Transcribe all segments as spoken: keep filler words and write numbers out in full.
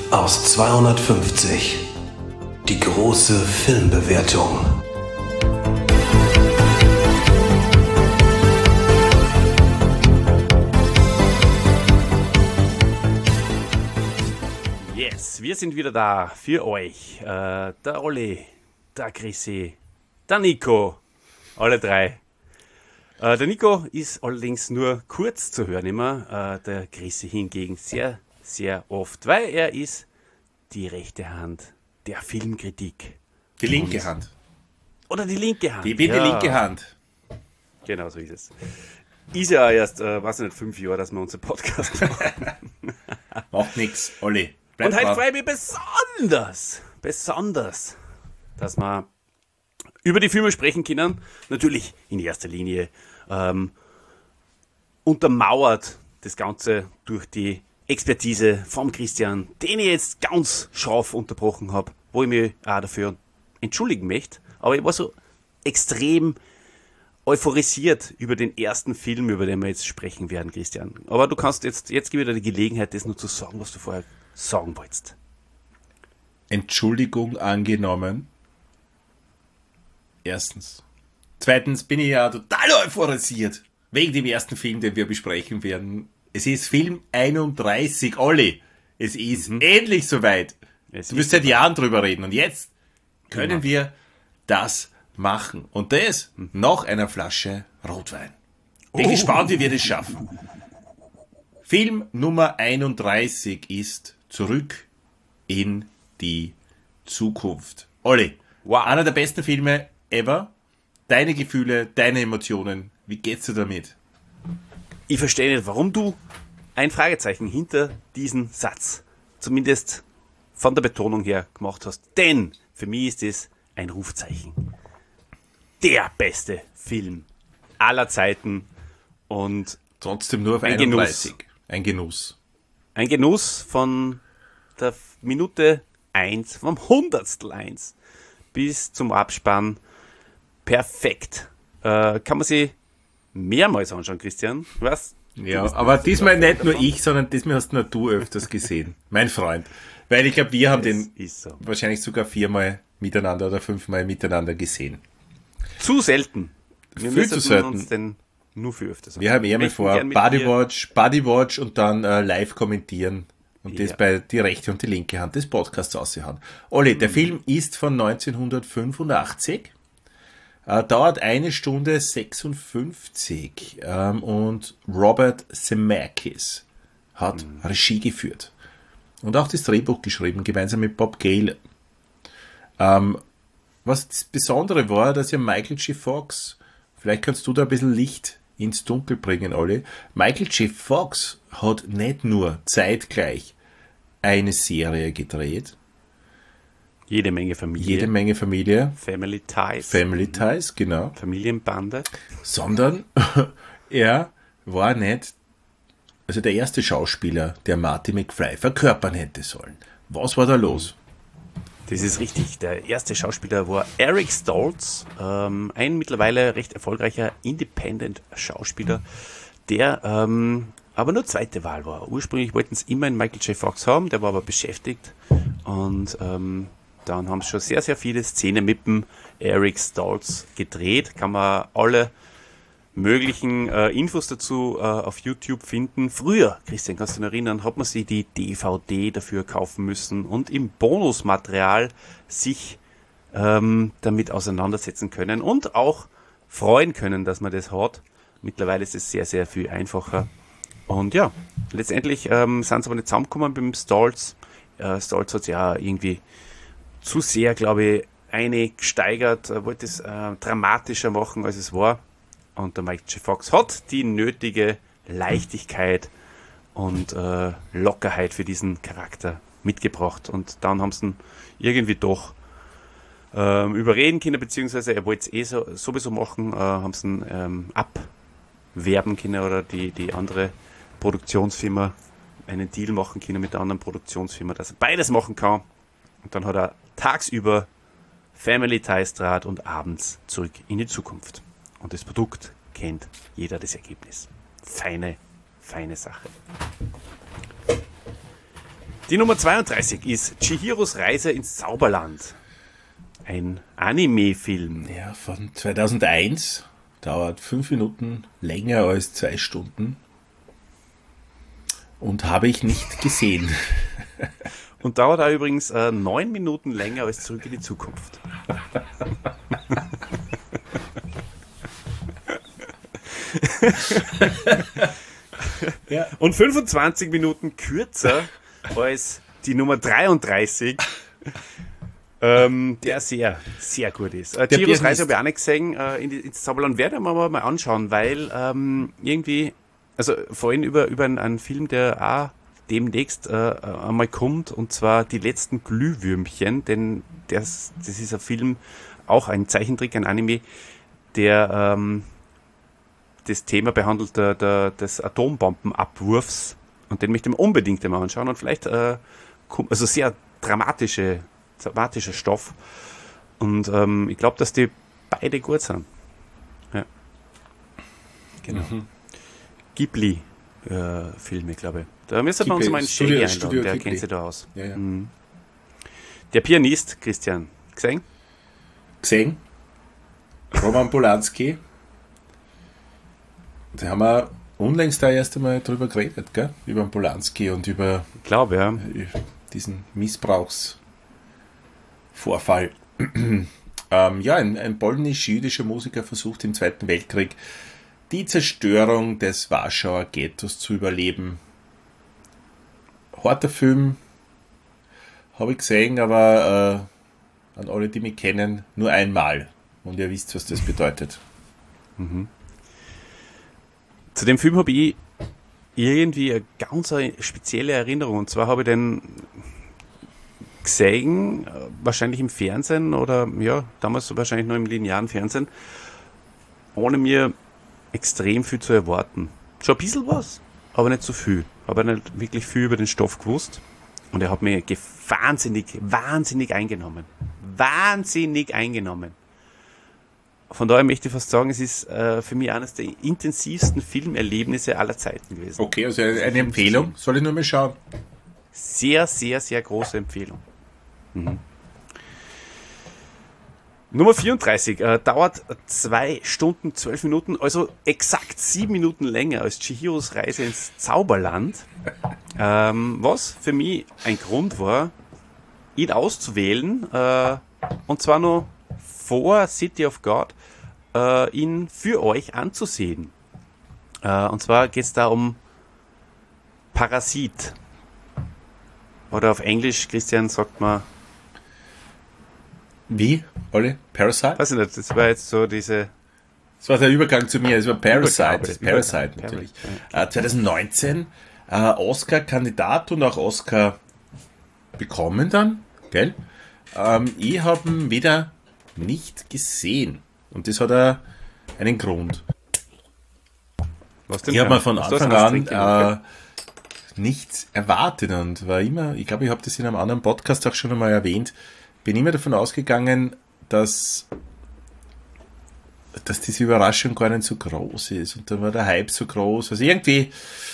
aus zweihundertfünfzig. Die große Filmbewertung. Yes, wir sind wieder da für euch. Äh, der Olli, der Chrissy, der Nico, alle drei. Äh, der Nico ist allerdings nur kurz zu hören immer, äh, der Chrissy hingegen sehr, sehr oft, weil er ist die rechte Hand der Filmkritik. Die linke Und, Hand. Oder die linke Hand. Ich bin ja. die linke Hand. Genau, so ist es. Ist ja erst, äh, weiß ich nicht, fünf Jahre, dass wir unseren Podcast machen. Macht nichts, Olli. Bleib Und heute freue ich mich besonders, besonders, dass wir über die Filme sprechen können. Natürlich in erster Linie ähm, untermauert das Ganze durch die Expertise vom Christian, den ich jetzt ganz scharf unterbrochen habe, wo ich mich auch dafür entschuldigen möchte. Aber ich war so extrem euphorisiert über den ersten Film, über den wir jetzt sprechen werden, Christian. Aber du kannst jetzt, jetzt gebe ich dir die Gelegenheit, das nur zu sagen, was du vorher sagen wolltest. Entschuldigung angenommen. Erstens. Zweitens bin ich ja total euphorisiert wegen dem ersten Film, den wir besprechen werden. Es ist Film einunddreißig, Olli. Es ist mhm. endlich soweit. Es du wirst seit Jahren drüber reden und jetzt können genau. wir das machen. Und das mhm. nach einer Flasche Rotwein. Bin oh. gespannt, wie wir das schaffen. Film Nummer einunddreißig ist Zurück in die Zukunft. Olli, wow. einer der besten Filme ever. Deine Gefühle, deine Emotionen, wie geht's dir damit? Ich verstehe nicht, warum du ein Fragezeichen hinter diesen Satz, zumindest von der Betonung her, gemacht hast. Denn für mich ist es ein Rufzeichen. Der beste Film aller Zeiten und trotzdem nur auf ein einunddreißig. Genuss. Ein Genuss. Ein Genuss von der Minute eins, vom Hundertstel eins bis zum Abspann. Perfekt. Äh, kann man sich mehrmals anschauen, Christian. Was? Ja, aber diesmal nicht nur ich, sondern diesmal hast nur du öfters gesehen. Mein Freund. Weil ich glaube, wir haben das den so. wahrscheinlich sogar viermal miteinander oder fünfmal miteinander gesehen. Zu selten. Wir Viel zu selten. Uns denn nur für öfters. Wir haben eher mal vor Bodywatch, Bodywatch und dann äh, live kommentieren. Und ja. das bei die rechte und die linke Hand des Podcasts aushauen. Olli, der mhm. Film ist von neunzehnhundertfünfundachtzig. Äh, dauert eine Stunde sechsundfünfzig. Ähm, und Robert Zemeckis hat mhm. Regie geführt. Und auch das Drehbuch geschrieben, gemeinsam mit Bob Gale. Ähm, was das Besondere war, dass ja Michael J. Fox, vielleicht kannst du da ein bisschen Licht ins Dunkel bringen, Olli. Michael J. Fox hat nicht nur zeitgleich eine Serie gedreht. Jede Menge Familie. Jede Menge Familie. Family Ties. Family Ties, genau. Familienbande. Sondern er war nicht, also der erste Schauspieler, der Marty McFly verkörpern hätte sollen. Was war da los? Das ist richtig. Der erste Schauspieler war Eric Stoltz, ähm, ein mittlerweile recht erfolgreicher Independent-Schauspieler, der ähm, aber nur zweite Wahl war. Ursprünglich wollten sie immer einen Michael J. Fox haben, der war aber beschäftigt. Und ähm, dann haben sie schon sehr, sehr viele Szenen mit dem Eric Stoltz gedreht. Kann man alle möglichen äh, Infos dazu äh, auf YouTube finden. Früher, Christian, kannst du dich erinnern, hat man sich die D V D dafür kaufen müssen und im Bonusmaterial sich ähm, damit auseinandersetzen können und auch freuen können, dass man das hat. Mittlerweile ist es sehr, sehr viel einfacher. Und ja, letztendlich ähm, sind sie aber nicht zusammengekommen beim Stoltz. Äh, Stoltz hat sich ja irgendwie zu sehr, glaube ich, eingesteigert, äh, wollte es äh, dramatischer machen, als es war. Und der Michael J. Fox hat die nötige Leichtigkeit und äh, Lockerheit für diesen Charakter mitgebracht. Und dann haben sie ihn irgendwie doch ähm, überreden können, beziehungsweise er wollte es eh so, sowieso machen, äh, haben sie ihn ähm, abwerben können oder die, die andere Produktionsfirma einen Deal machen können mit der anderen Produktionsfirma, dass er beides machen kann. Und dann hat er tagsüber Family Ties draht und abends Zurück in die Zukunft. Und das Produkt kennt jeder, das Ergebnis. Feine, feine Sache. Die Nummer zweiunddreißig ist Chihiros Reise ins Zauberland. Ein Anime-Film. Ja, von zweitausendeins. Dauert fünf Minuten länger als zwei Stunden. Und habe ich nicht gesehen. Und dauert auch übrigens äh, neun Minuten länger als Zurück in die Zukunft. Ja. Und fünfundzwanzig Minuten kürzer als die Nummer dreiunddreißig, ähm, der sehr, sehr gut ist. Äh, Chihiros Reise habe ich auch nicht gesehen. Äh, in die, ins Zauberland werde ich mir aber mal anschauen, weil ähm, irgendwie, also vorhin über, über einen, einen Film, der auch demnächst äh, einmal kommt, und zwar Die letzten Glühwürmchen, denn das, das ist ein Film, auch ein Zeichentrick, ein Anime, der ähm, das Thema behandelt der, der, des Atombombenabwurfs, und den möchte ich mir unbedingt einmal anschauen, und vielleicht äh, also sehr dramatische, dramatischer Stoff, und ähm, ich glaube, dass die beide gut sind. Ja. Genau. Mhm. Ghibli äh, Filme, glaube ich. Da müsste man uns mal einen Shaggy einladen, der kennt sich da aus. Ja, ja. Mhm. Der Pianist, Christian, gesehen? Gesehen. Roman Polanski. Da haben wir unlängst da erst einmal drüber geredet, gell? Über den Polanski und über ich glaube, ja. diesen Missbrauchsvorfall. ähm, ja, ein, ein polnisch-jüdischer Musiker versucht im Zweiten Weltkrieg die Zerstörung des Warschauer Ghettos zu überleben. Harter Film, habe ich gesehen, aber äh, an alle, die mich kennen, nur einmal. Und ihr wisst, was das bedeutet. Mhm. Zu dem Film habe ich irgendwie eine ganz spezielle Erinnerung. Und zwar habe ich den gesehen, wahrscheinlich im Fernsehen oder ja, damals wahrscheinlich noch im linearen Fernsehen, ohne mir extrem viel zu erwarten. Schon ein bisschen was, aber nicht so viel. Habe nicht wirklich viel über den Stoff gewusst. Und er hat mich wahnsinnig, wahnsinnig eingenommen. Wahnsinnig eingenommen. Von daher möchte ich fast sagen, es ist äh, für mich eines der intensivsten Filmerlebnisse aller Zeiten gewesen. Okay, also eine Empfehlung. Soll ich nur mal schauen? Sehr, sehr, sehr große Empfehlung. Mhm. Nummer vierunddreißig äh, dauert zwei Stunden, zwölf Minuten, also exakt sieben Minuten länger als Chihiros Reise ins Zauberland. Ähm, was für mich ein Grund war, ihn auszuwählen, äh, und zwar noch vor City of God, äh, ihn für euch anzusehen. Äh, und zwar geht es da um Parasit. Oder auf Englisch, Christian, sagt man... Wie, Olli? Parasite? Weiß ich nicht, das war jetzt so diese... Das war der Übergang zu mir, es war Parasite. Übergabe, Parasite Übergabe, natürlich. ja. Äh, zwanzig neunzehn äh, Oscar-Kandidat und auch Oscar bekommen dann, gell? Ähm, ich habe ihn wieder nicht gesehen. Und das hat äh, einen Grund. Was denn Ich habe mir von Was Anfang an an äh, nichts erwartet und war immer, ich glaube, ich habe das in einem anderen Podcast auch schon einmal erwähnt, bin immer davon ausgegangen, dass, dass diese Überraschung gar nicht so groß ist. Und dann war der Hype so groß. Also irgendwie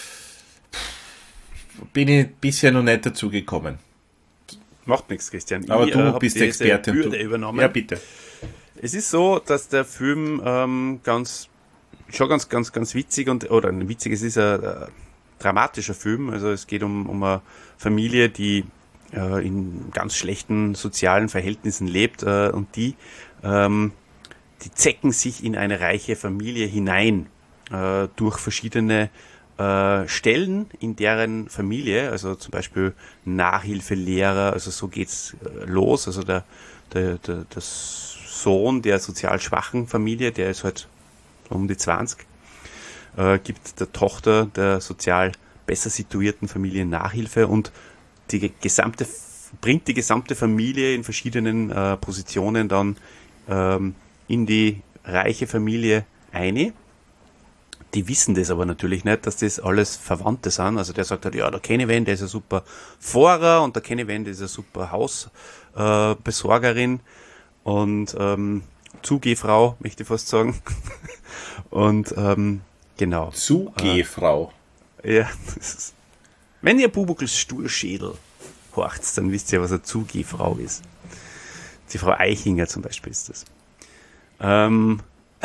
bin ich bisher noch nicht dazu gekommen. Macht nichts, Christian. Aber ich, du äh, bist diese Experte. Bürde Du, übernommen. ja, bitte. Es ist so, dass der Film ähm, ganz, schon ganz, ganz, ganz witzig und, oder ein witzig, es ist ein, ein dramatischer Film. Also es geht um, um eine Familie, die äh, in ganz schlechten sozialen Verhältnissen lebt, äh, und die, ähm, die zecken sich in eine reiche Familie hinein äh, durch verschiedene äh, Stellen in deren Familie, also zum Beispiel Nachhilfelehrer, also so geht's äh, los. Also der, der, der, der Sohn der sozial schwachen Familie, der ist halt um die zwanzig, äh, gibt der Tochter der sozial besser situierten Familie Nachhilfe und die gesamte, bringt die gesamte Familie in verschiedenen äh, Positionen dann ähm, in die reiche Familie ein. Die wissen das aber natürlich nicht, dass das alles Verwandte sind. Also der sagt halt, ja, der kenne ich wen, der ist ein super Fahrer und der kenne ich wen, der ist eine super Hausbesorgerin äh, und ähm, Zugehfrau, möchte ich fast sagen. und ähm, genau. Zugehfrau. Äh, ja, das ist, wenn ihr Bubuckels Stuhlschädel horcht's, dann wisst ihr, was eine Zugehfrau ist. Die Frau Eichinger zum Beispiel ist das. Ähm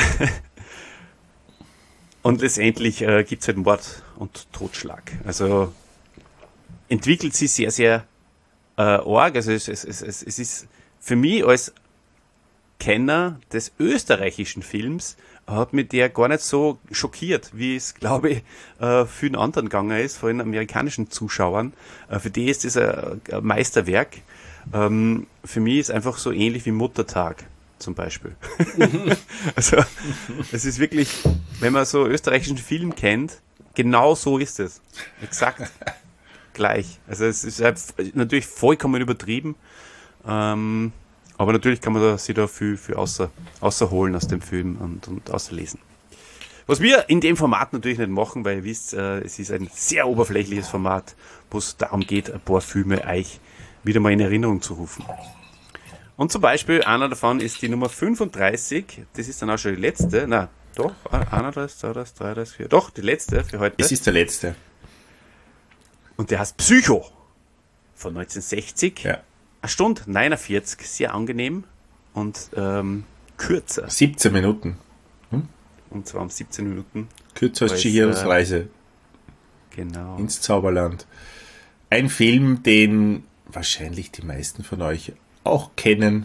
und letztendlich äh, gibt es halt Mord und Totschlag. Also entwickelt sich sehr, sehr äh, arg. Also es, es, es, es ist für mich als Kenner des österreichischen Films hat mich der gar nicht so schockiert, wie es, glaube ich, äh, vielen anderen gegangen ist, vor allem amerikanischen Zuschauern. Äh, für die ist das ein, ein Meisterwerk. Ähm, für mich ist einfach so ähnlich wie Muttertag zum Beispiel. Also es ist wirklich, wenn man so österreichischen Film kennt, genau so ist es. Exakt gleich. Also es ist halt natürlich vollkommen übertrieben. Ähm, Aber natürlich kann man da, sich da viel, viel außer, außerholen aus dem Film und, und außerlesen. Was wir in dem Format natürlich nicht machen, weil ihr wisst, äh, es ist ein sehr oberflächliches Format, wo es darum geht, ein paar Filme euch wieder mal in Erinnerung zu rufen. Und zum Beispiel, einer davon ist die Nummer fünfunddreißig, das ist dann auch schon die letzte, na doch, einunddreißig, zweiunddreißig, dreiunddreißig, vier, doch, die letzte für heute. Es ist der letzte. Und der heißt Psycho von neunzehnhundertsechzig. Ja. Eine Stunde neunundvierzig, sehr angenehm und ähm, kürzer. siebzehn Minuten. Hm? Und zwar um siebzehn Minuten. Kürzer als Als, Chihiros äh, Reise Genau. ins Zauberland. Ein Film, den wahrscheinlich die meisten von euch auch kennen.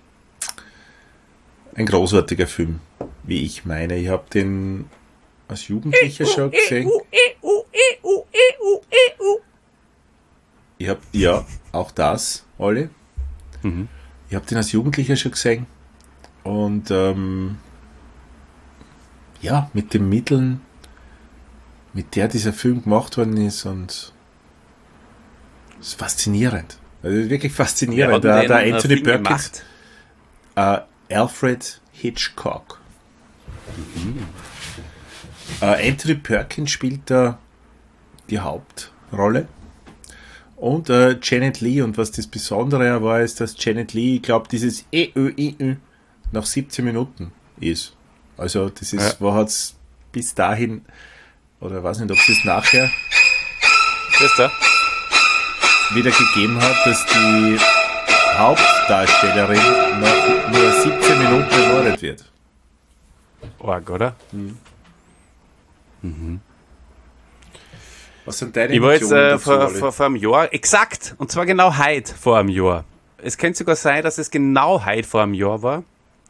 Ein großartiger Film, wie ich meine. Ich habe den als Jugendlicher schon gesehen. Ich habe, ja, auch das, Olli. Mhm. Ich habe den als Jugendlicher schon gesehen. Und ähm, ja, mit den Mitteln, mit der dieser Film gemacht worden ist, und es ist faszinierend. Also wirklich faszinierend. Wer hat Der, denn der den, Anthony äh, Film Perkins, äh, Alfred Hitchcock. Mhm. Äh, Anthony Perkins spielt da die Hauptrolle. Und äh, Janet Leigh, und was das Besondere war, ist, dass Janet Leigh, ich glaube, dieses E, Ö, I, Ö nach siebzehn Minuten ist. Also das ist, Ja. wo hat es bis dahin, oder weiß nicht, ob es das nachher Das da? wieder gegeben hat, dass die Hauptdarstellerin nach nur siebzehn Minuten ermordet wird. Arg, oder? Was sind deine Ich war jetzt Emotionen äh, dazu, vor, Olli? vor, vor einem Jahr, exakt, und zwar genau heute vor einem Jahr. Es könnte sogar sein, dass es genau heute vor einem Jahr war,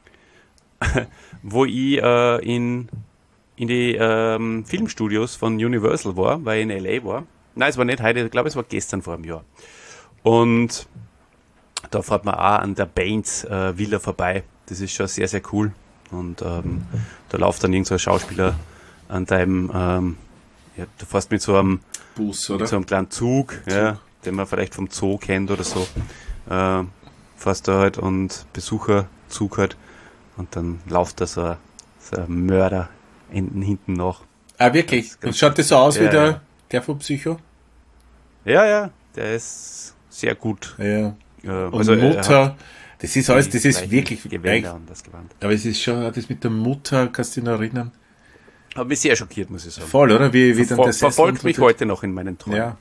wo ich äh, in, in die ähm, Filmstudios von Universal war, weil ich in L A war. Nein, es war nicht heute, ich glaube, es war gestern vor einem Jahr. Und da fährt man auch an der Baines äh, Villa vorbei. Das ist schon sehr, sehr cool. Und ähm, da läuft dann irgend so ein Schauspieler an deinem, ähm, ja, du fährst mit so einem, Bus, mit oder? so einem kleinen Zug, Ja, den man vielleicht vom Zoo kennt oder so. Äh, fährst da halt und Besucherzug halt. Und dann läuft da so ein, so ein Mörder hinten, hinten nach. Ah, wirklich? Ganz- Und schaut das so aus Ja, wie der, ja. der von Psycho? Ja, ja, der ist sehr gut. Ja. Äh, Und also, er hat Mutter, das ist alles, die das ist gleichen wirklich, Gewänder und das Gewand. aber es ist schon, das mit der Mutter, kannst du dich noch erinnern? Hat mich sehr schockiert, muss ich sagen. Voll, oder? Wie, wie dann Verfol der Sessel verfolgt mich unter- heute noch in meinen Träumen. Ja.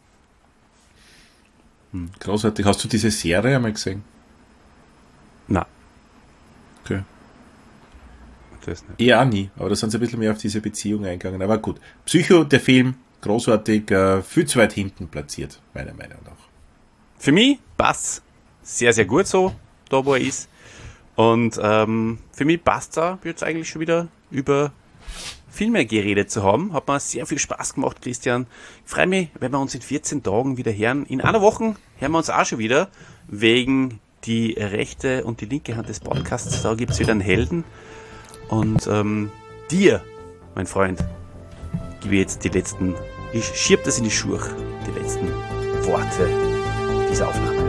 Großartig. Hast du diese Serie einmal gesehen? Nein, Okay. das nicht. Ich auch nie, aber da sind sie ein bisschen mehr auf diese Beziehung eingegangen. Aber gut. Psycho, der Film, großartig, äh, viel zu weit hinten platziert, meiner Meinung nach. Für mich passt sehr, sehr gut so, da wo er ist. Und ähm, für mich passt da jetzt eigentlich schon wieder über Filme geredet zu haben. Hat mir sehr viel Spaß gemacht, Christian. Ich freue mich, wenn wir uns in vierzehn Tagen wieder hören. In einer Woche hören wir uns auch schon wieder, wegen die rechte und die linke Hand des Podcasts. Da gibt es wieder einen Helden. Und ähm, dir, mein Freund, gebe ich jetzt die letzten, ich schieb das in die Schuhe, die letzten Worte dieser Aufnahme.